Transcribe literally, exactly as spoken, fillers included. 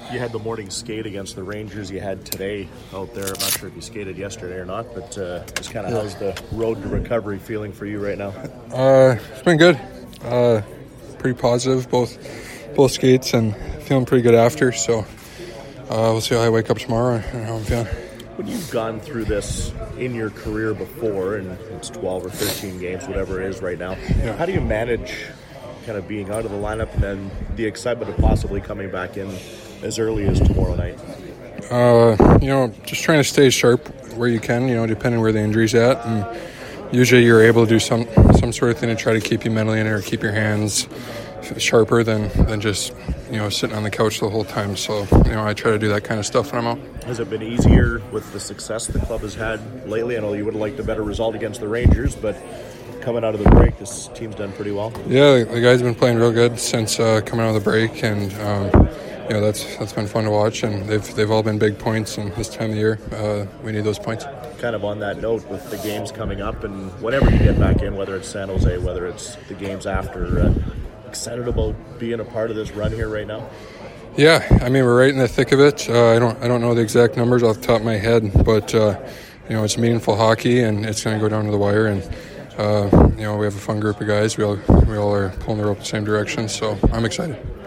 You had the morning skate against the Rangers you had today out there. I'm not sure if you skated yesterday or not, but uh, just kind of yeah. how's the road to recovery feeling for you right now? Uh, it's been good. Uh, pretty positive, both both skates, and feeling pretty good after. So uh, we'll see how I wake up tomorrow and how I'm feeling. When you've gone through this in your career before, and it's twelve or thirteen games, whatever it is right now, yeah. how do you manage kind of being out of the lineup and then the excitement of possibly coming back in as early as tomorrow night? Uh, you know, just trying to stay sharp where you can, you know, depending where the injury's at. And usually you're able to do some, some sort of thing to try to keep you mentally in there, keep your hands sharper than, than just, you know, sitting on the couch the whole time. So, you know, I try to do that kind of stuff when I'm out. Has it been easier with the success the club has had lately? I know you would have liked a better result against the Rangers, but coming out of the break, this team's done pretty well. Yeah, the guys have been playing real good since uh, coming out of the break, and um, you know, that's that's been fun to watch, and they've they've all been big points, and this time of the year, uh, we need those points. Kind of on that note, with the games coming up, and whenever you get back in, whether it's San Jose, whether it's the games after, uh, excited about being a part of this run here right now? Yeah, I mean, we're right in the thick of it. Uh, I don't I don't know the exact numbers off the top of my head, but uh, you know, it's meaningful hockey, and it's going to go down to the wire, and uh, you know, we have a fun group of guys. We all we all are pulling the rope the same direction, so I'm excited.